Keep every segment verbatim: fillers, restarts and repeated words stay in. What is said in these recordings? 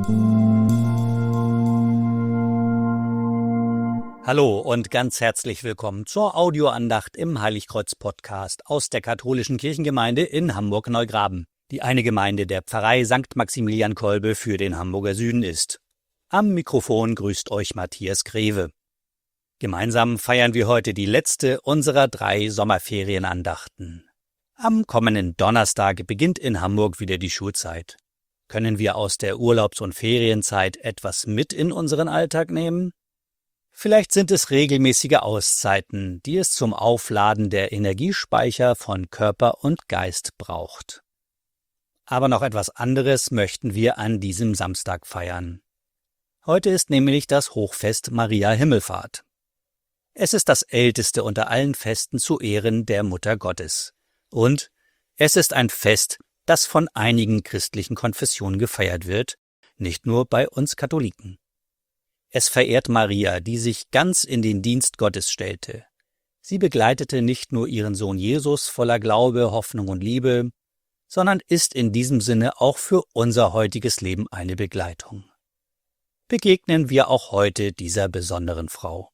Hallo und ganz herzlich willkommen zur Audioandacht im Heiligkreuz-Podcast aus der katholischen Kirchengemeinde in Hamburg-Neugraben, die eine Gemeinde der Pfarrei Sankt Maximilian Kolbe für den Hamburger Süden ist. Am Mikrofon grüßt euch Matthias Greve. Gemeinsam feiern wir heute die letzte unserer drei Sommerferienandachten. Am kommenden Donnerstag beginnt in Hamburg wieder die Schulzeit. Können wir aus der Urlaubs- und Ferienzeit etwas mit in unseren Alltag nehmen? Vielleicht sind es regelmäßige Auszeiten, die es zum Aufladen der Energiespeicher von Körper und Geist braucht. Aber noch etwas anderes möchten wir an diesem Samstag feiern. Heute ist nämlich das Hochfest Maria Himmelfahrt. Es ist das älteste unter allen Festen zu Ehren der Mutter Gottes. Und es ist ein Fest, das von einigen christlichen Konfessionen gefeiert wird, nicht nur bei uns Katholiken. Es verehrt Maria, die sich ganz in den Dienst Gottes stellte. Sie begleitete nicht nur ihren Sohn Jesus voller Glaube, Hoffnung und Liebe, sondern ist in diesem Sinne auch für unser heutiges Leben eine Begleitung. Begegnen wir auch heute dieser besonderen Frau.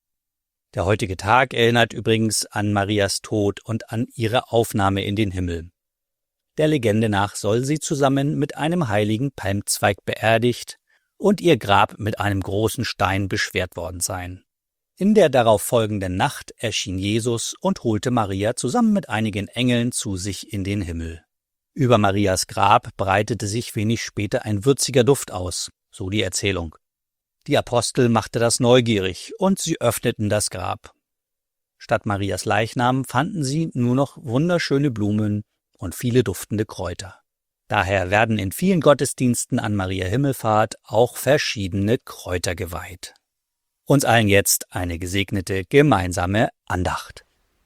Der heutige Tag erinnert übrigens an Marias Tod und an ihre Aufnahme in den Himmel. Der Legende nach soll sie zusammen mit einem heiligen Palmzweig beerdigt und ihr Grab mit einem großen Stein beschwert worden sein. In der darauf folgenden Nacht erschien Jesus und holte Maria zusammen mit einigen Engeln zu sich in den Himmel. Über Marias Grab breitete sich wenig später ein würziger Duft aus, so die Erzählung. Die Apostel machte das neugierig und sie öffneten das Grab. Statt Marias Leichnam fanden sie nur noch wunderschöne Blumen und viele duftende Kräuter. Daher werden in vielen Gottesdiensten an Maria Himmelfahrt auch verschiedene Kräuter geweiht. Uns allen jetzt eine gesegnete gemeinsame Andacht.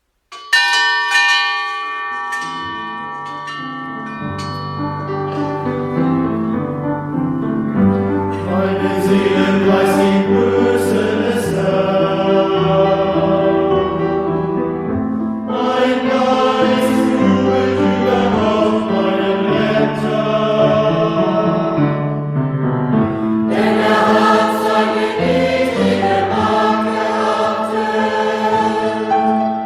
Meine Seele weiß die Böse des Herrn. Mein Geist jubelt über Gott, meinen Retter. Denn er hat seine ewige Macht geachtet.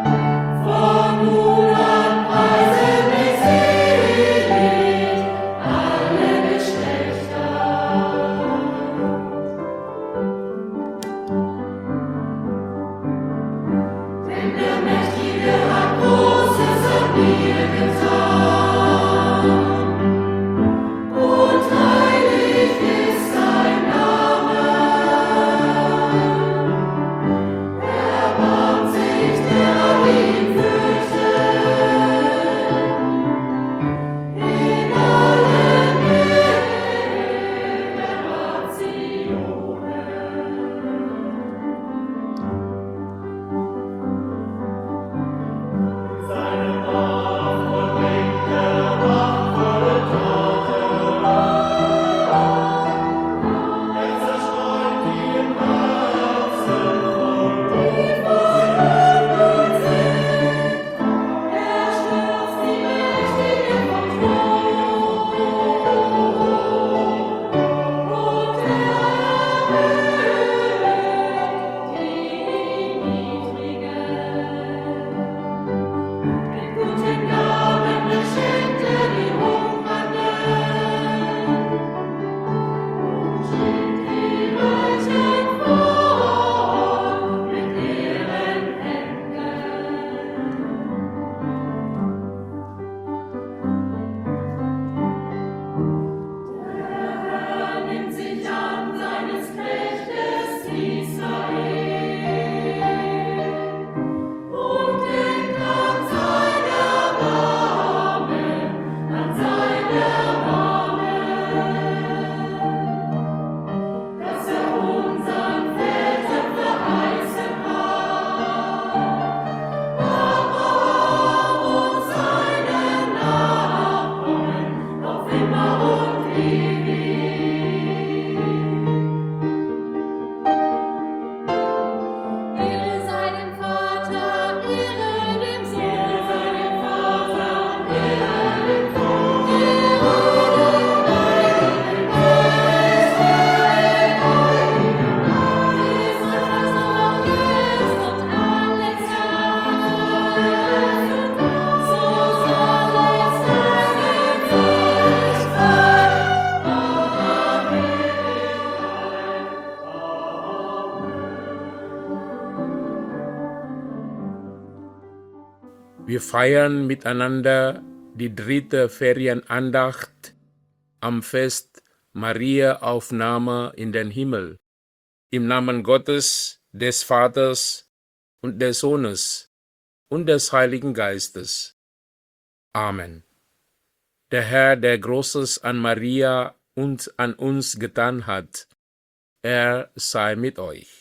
Wir feiern miteinander die dritte Ferienandacht am Fest Maria Aufnahme in den Himmel. Im Namen Gottes, des Vaters und des Sohnes und des Heiligen Geistes. Amen. Der Herr, der Großes an Maria und an uns getan hat, er sei mit euch.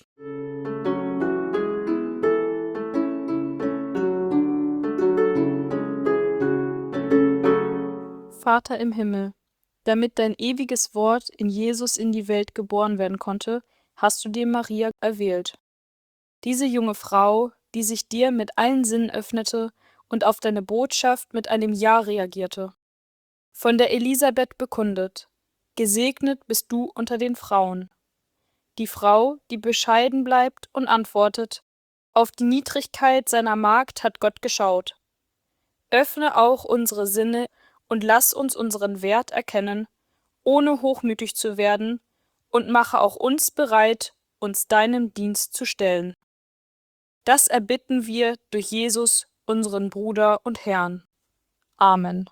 Vater im Himmel, damit dein ewiges Wort in Jesus in die Welt geboren werden konnte, hast du dir Maria erwählt. Diese junge Frau, die sich dir mit allen Sinnen öffnete und auf deine Botschaft mit einem Ja reagierte. Von der Elisabeth bekundet, gesegnet bist du unter den Frauen. Die Frau, die bescheiden bleibt und antwortet, auf die Niedrigkeit seiner Magd hat Gott geschaut. Öffne auch unsere Sinne und lass uns unseren Wert erkennen, ohne hochmütig zu werden, und mache auch uns bereit, uns deinem Dienst zu stellen. Das erbitten wir durch Jesus, unseren Bruder und Herrn. Amen.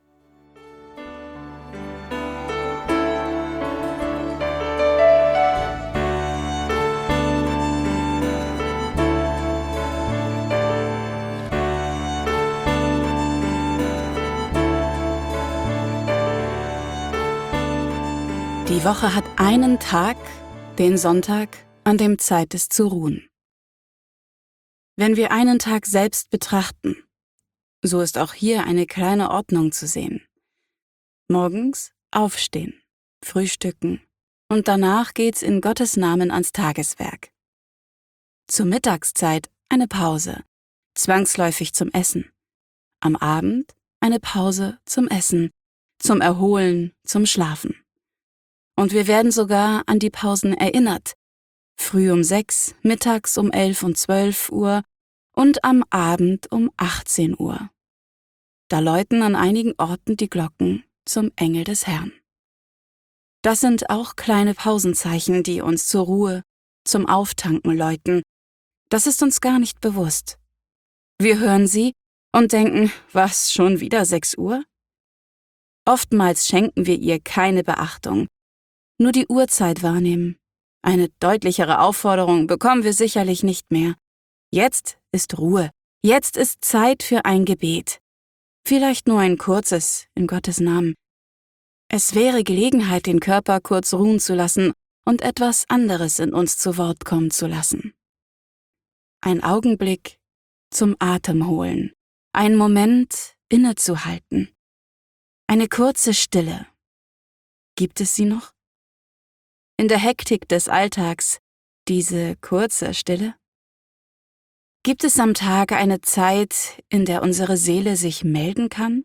Die Woche hat einen Tag, den Sonntag, an dem Zeit ist zu ruhen. Wenn wir einen Tag selbst betrachten, so ist auch hier eine kleine Ordnung zu sehen. Morgens aufstehen, frühstücken und danach geht's in Gottes Namen ans Tageswerk. Zur Mittagszeit eine Pause, zwangsläufig zum Essen. Am Abend eine Pause zum Essen, zum Erholen, zum Schlafen. Und wir werden sogar an die Pausen erinnert. Früh um sechs, mittags um elf und zwölf Uhr und am Abend um achtzehn Uhr. Da läuten an einigen Orten die Glocken zum Engel des Herrn. Das sind auch kleine Pausenzeichen, die uns zur Ruhe, zum Auftanken läuten. Das ist uns gar nicht bewusst. Wir hören sie und denken, was, schon wieder sechs Uhr? Oftmals schenken wir ihr keine Beachtung. Nur die Uhrzeit wahrnehmen. Eine deutlichere Aufforderung bekommen wir sicherlich nicht mehr. Jetzt ist Ruhe. Jetzt ist Zeit für ein Gebet. Vielleicht nur ein kurzes, in Gottes Namen. Es wäre Gelegenheit, den Körper kurz ruhen zu lassen und etwas anderes in uns zu Wort kommen zu lassen. Ein Augenblick zum Atem holen. Ein Moment innezuhalten. Eine kurze Stille. Gibt es sie noch? In der Hektik des Alltags, diese kurze Stille? Gibt es am Tag eine Zeit, in der unsere Seele sich melden kann?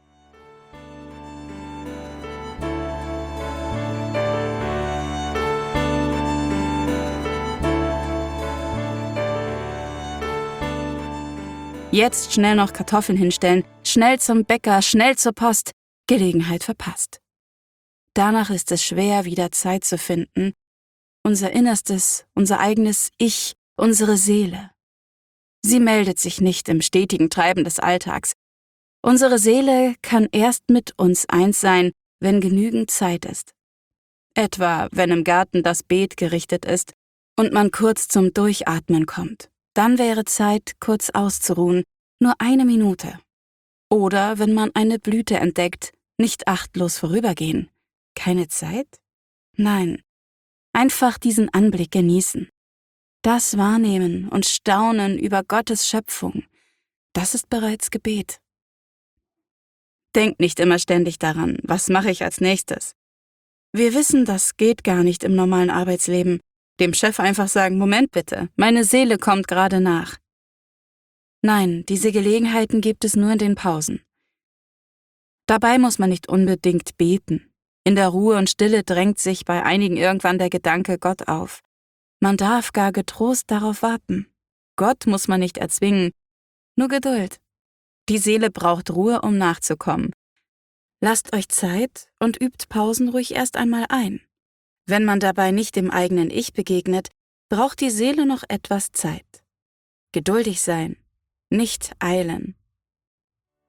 Jetzt schnell noch Kartoffeln hinstellen, schnell zum Bäcker, schnell zur Post, Gelegenheit verpasst. Danach ist es schwer, wieder Zeit zu finden, unser Innerstes, unser eigenes Ich, unsere Seele. Sie meldet sich nicht im stetigen Treiben des Alltags. Unsere Seele kann erst mit uns eins sein, wenn genügend Zeit ist. Etwa, wenn im Garten das Beet gerichtet ist und man kurz zum Durchatmen kommt. Dann wäre Zeit, kurz auszuruhen, nur eine Minute. Oder wenn man eine Blüte entdeckt, nicht achtlos vorübergehen. Keine Zeit? Nein. Einfach diesen Anblick genießen. Das Wahrnehmen und Staunen über Gottes Schöpfung, das ist bereits Gebet. Denkt nicht immer ständig daran, was mache ich als nächstes. Wir wissen, das geht gar nicht im normalen Arbeitsleben. Dem Chef einfach sagen, Moment bitte, meine Seele kommt gerade nach. Nein, diese Gelegenheiten gibt es nur in den Pausen. Dabei muss man nicht unbedingt beten. In der Ruhe und Stille drängt sich bei einigen irgendwann der Gedanke Gott auf. Man darf gar getrost darauf warten. Gott muss man nicht erzwingen, nur Geduld. Die Seele braucht Ruhe, um nachzukommen. Lasst euch Zeit und übt Pausen ruhig erst einmal ein. Wenn man dabei nicht dem eigenen Ich begegnet, braucht die Seele noch etwas Zeit. Geduldig sein, nicht eilen.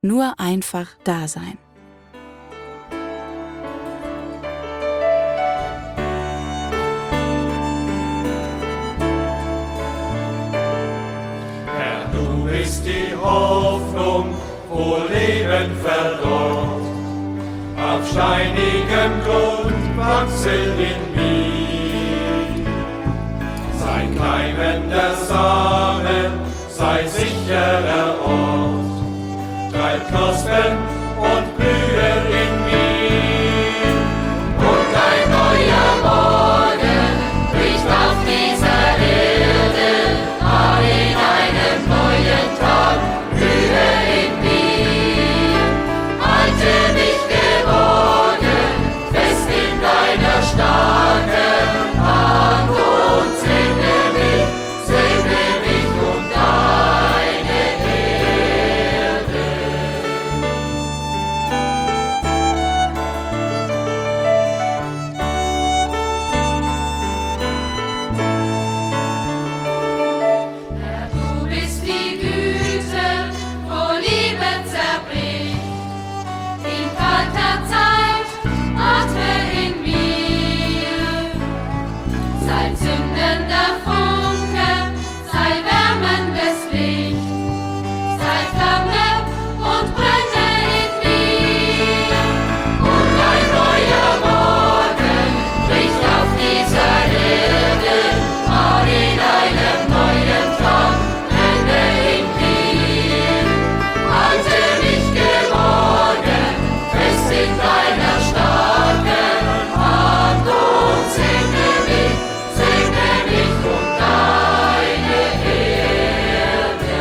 nur einfach da sein. Herr, du bist die Hoffnung, wo Leben verdorrt. Auf steinigem Grund wachse in mir. Sei keimender Samen, sei sicherer Ort. Treib Knospen und Blühe in mir. Und ein neuer Morgen bricht auf dieser Erde, all in einem neuen Tag, Blühe in mir. Halte mich geborgen, fest in deiner starken Hand und segne mich, segne mich um deine Erde. Herr, du bist die Güte, wo Liebe zerbricht. In kalter Zeit atme in mir. Sei zündender Funke, sei wärmendes Licht. Sei Flamme und brenne in mir. Und ein neuer Morgen bricht auf dieser Erde, all in einem neuen Tag, brenne in mir. Halte mich geborgen, fest in deiner starken Hand und segne mich, segne mich um deine Erde.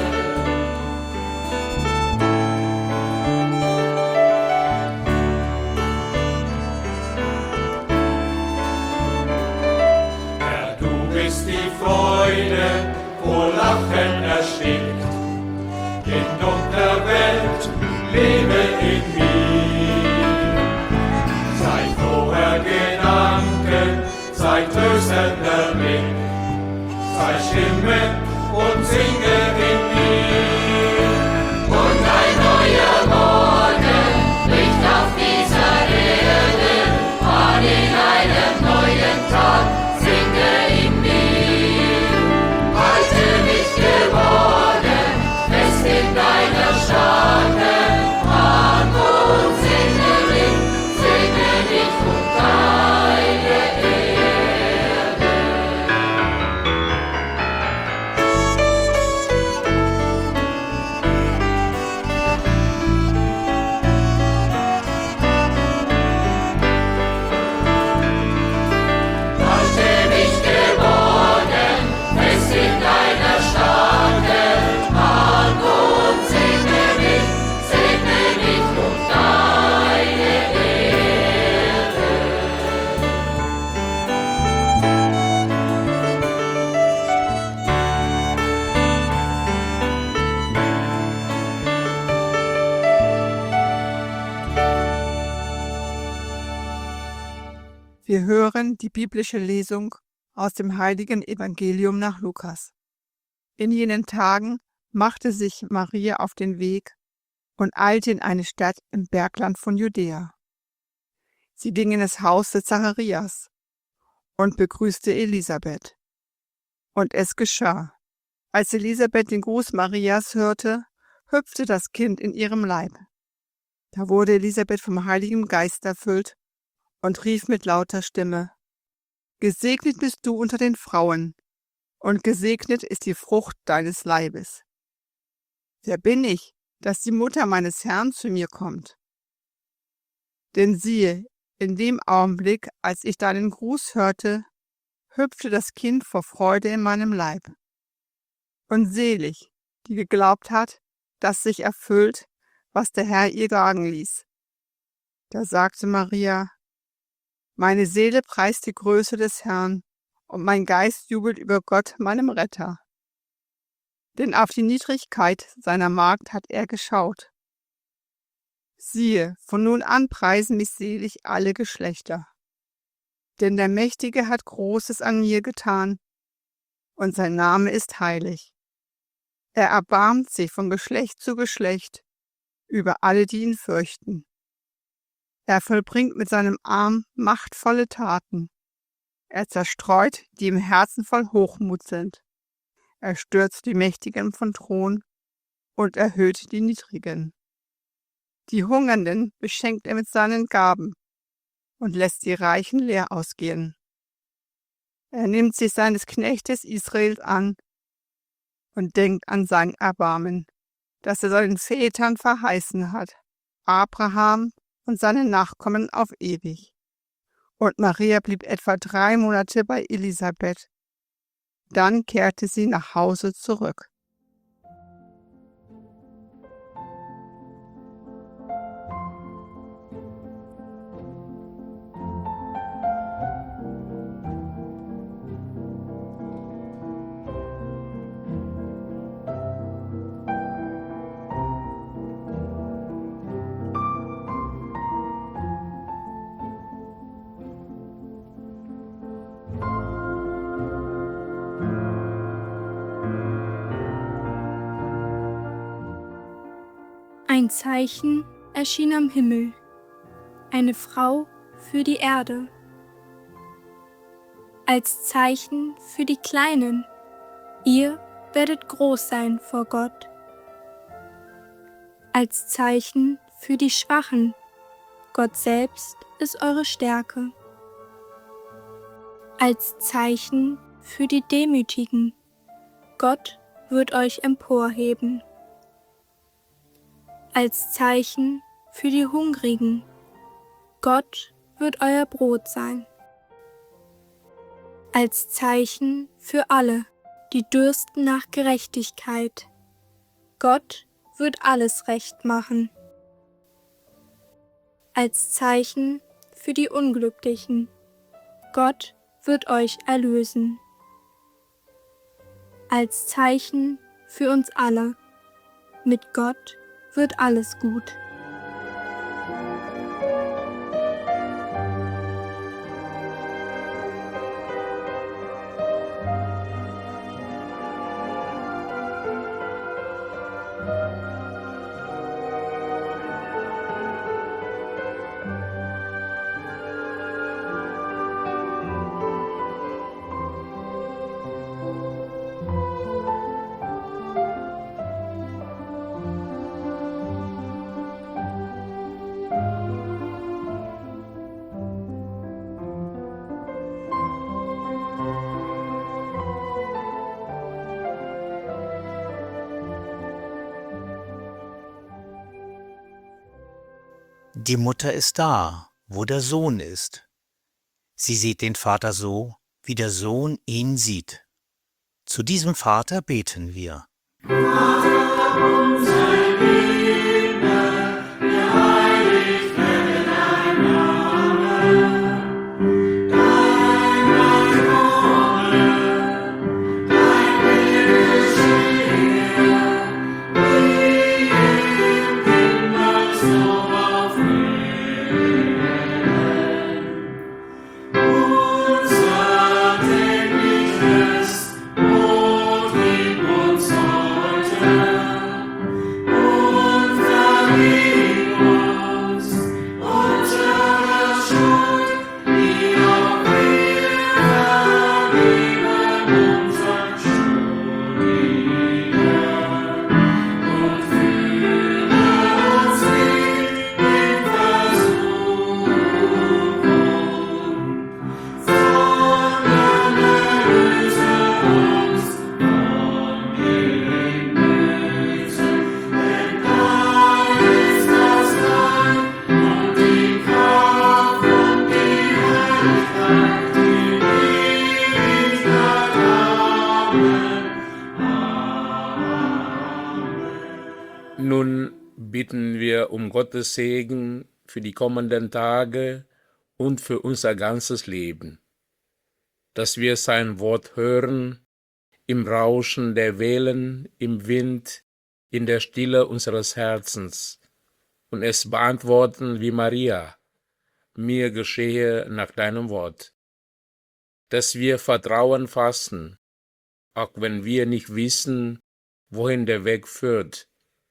Herr, du bist die Freude, wo Lachen erstickt. In dunkler Welt lebe in mir. Sei froher Gedanken, sei tröstender Blick. Sei Stimme und singe in mir. Und ein neuer Morgen bricht auf dieser Erde, all in einem neuen Tag, singe in mir. Halte mich geborgen, fest in deiner starken Hand und segne mich, segne mich um deine Erde. Halte mich geborgen, fest in deiner starken Hand und segne mich, segne mich um deine Erde. Wir hören die biblische Lesung aus dem heiligen Evangelium nach Lukas. In jenen Tagen machte sich Maria auf den Weg und eilte in eine Stadt im Bergland von Judäa. Sie ging in das Haus des Zacharias und begrüßte Elisabeth. Und es geschah, als Elisabeth den Gruß Marias hörte, hüpfte das Kind in ihrem Leib. Da wurde Elisabeth vom Heiligen Geist erfüllt und rief mit lauter Stimme: Gesegnet bist du unter den Frauen, und gesegnet ist die Frucht deines Leibes. Wer bin ich, dass die Mutter meines Herrn zu mir kommt? Denn siehe, in dem Augenblick, als ich deinen Gruß hörte, hüpfte das Kind vor Freude in meinem Leib. Und selig, die geglaubt hat, dass sich erfüllt, was der Herr ihr sagen ließ. Da sagte Maria: Meine Seele preist die Größe des Herrn, und mein Geist jubelt über Gott, meinem Retter. Denn auf die Niedrigkeit seiner Magd hat er geschaut. Siehe, von nun an preisen mich selig alle Geschlechter. Denn der Mächtige hat Großes an mir getan, und sein Name ist heilig. Er erbarmt sich von Geschlecht zu Geschlecht über alle, die ihn fürchten. Er vollbringt mit seinem Arm machtvolle Taten. Er zerstreut, die im Herzen voll Hochmut sind. Er stürzt die Mächtigen von Thron und erhöht die Niedrigen. Die Hungernden beschenkt er mit seinen Gaben und lässt die Reichen leer ausgehen. Er nimmt sich seines Knechtes Israels an und denkt an sein Erbarmen, das er seinen Vätern verheißen hat, Abraham und seinen Nachkommen auf ewig. Und Maria blieb etwa drei Monate bei Elisabeth. Dann kehrte sie nach Hause zurück. Ein Zeichen erschien am Himmel, eine Frau für die Erde. Als Zeichen für die Kleinen, ihr werdet groß sein vor Gott. Als Zeichen für die Schwachen, Gott selbst ist eure Stärke. Als Zeichen für die Demütigen, Gott wird euch emporheben. Als Zeichen für die Hungrigen, Gott wird euer Brot sein. Als Zeichen für alle, die dürsten nach Gerechtigkeit, Gott wird alles recht machen. Als Zeichen für die Unglücklichen, Gott wird euch erlösen. Als Zeichen für uns alle, mit Gott wird alles gut. Die Mutter ist da, wo der Sohn ist. Sie sieht den Vater so, wie der Sohn ihn sieht. Zu diesem Vater beten wir. Nun bitten wir um Gottes Segen für die kommenden Tage und für unser ganzes Leben, dass wir sein Wort hören, im Rauschen der Wellen, im Wind, in der Stille unseres Herzens und es beantworten wie Maria, mir geschehe nach deinem Wort, dass wir Vertrauen fassen, auch wenn wir nicht wissen, wohin der Weg führt.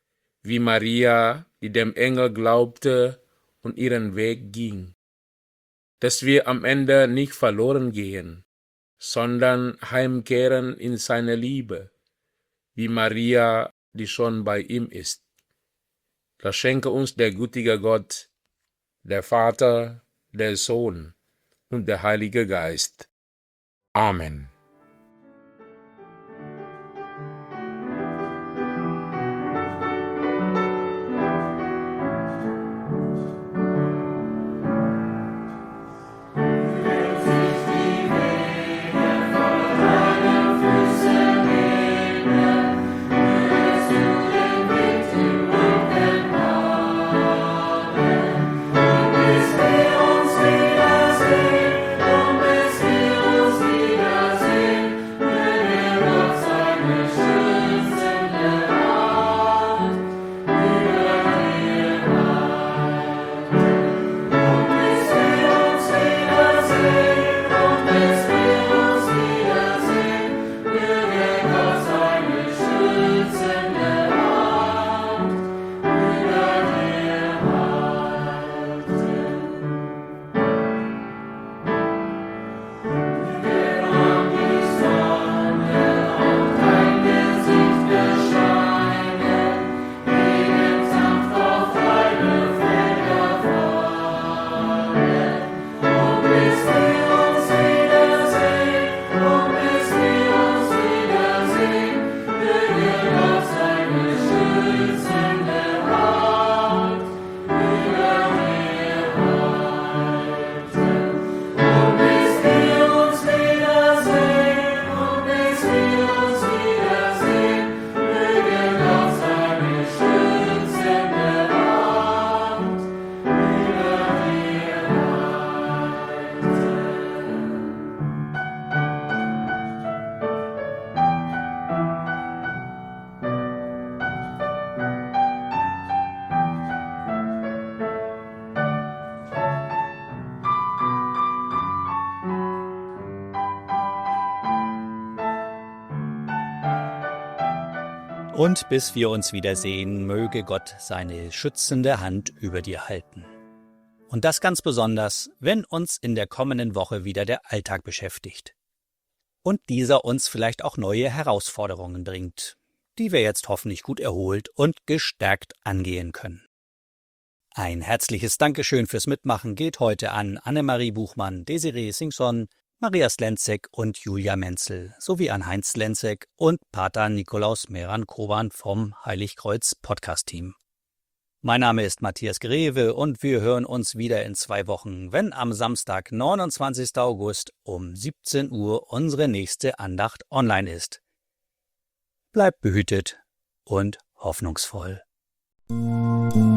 wie Maria, die dem Engel glaubte und ihren Weg ging. Dass wir am Ende nicht verloren gehen, sondern heimkehren in seine Liebe, wie Maria, die schon bei ihm ist. Das schenke uns der gütige Gott, der Vater, der Sohn und der Heilige Geist. Amen. Und bis wir uns wiedersehen, möge Gott seine schützende Hand über dir halten. Und das ganz besonders, wenn uns in der kommenden Woche wieder der Alltag beschäftigt. Und dieser uns vielleicht auch neue Herausforderungen bringt, die wir jetzt hoffentlich gut erholt und gestärkt angehen können. Ein herzliches Dankeschön fürs Mitmachen geht heute an Annemarie Buchmann, Desiree Singson, Maria Slenzek und Julia Menzel sowie an Heinz Slenzek und Pater Nikolaus Meran-Koban vom Heiligkreuz Podcast-Team. Mein Name ist Matthias Greve und wir hören uns wieder in zwei Wochen, wenn am Samstag, neunundzwanzigsten August um siebzehn Uhr unsere nächste Andacht online ist. Bleibt behütet und hoffnungsvoll.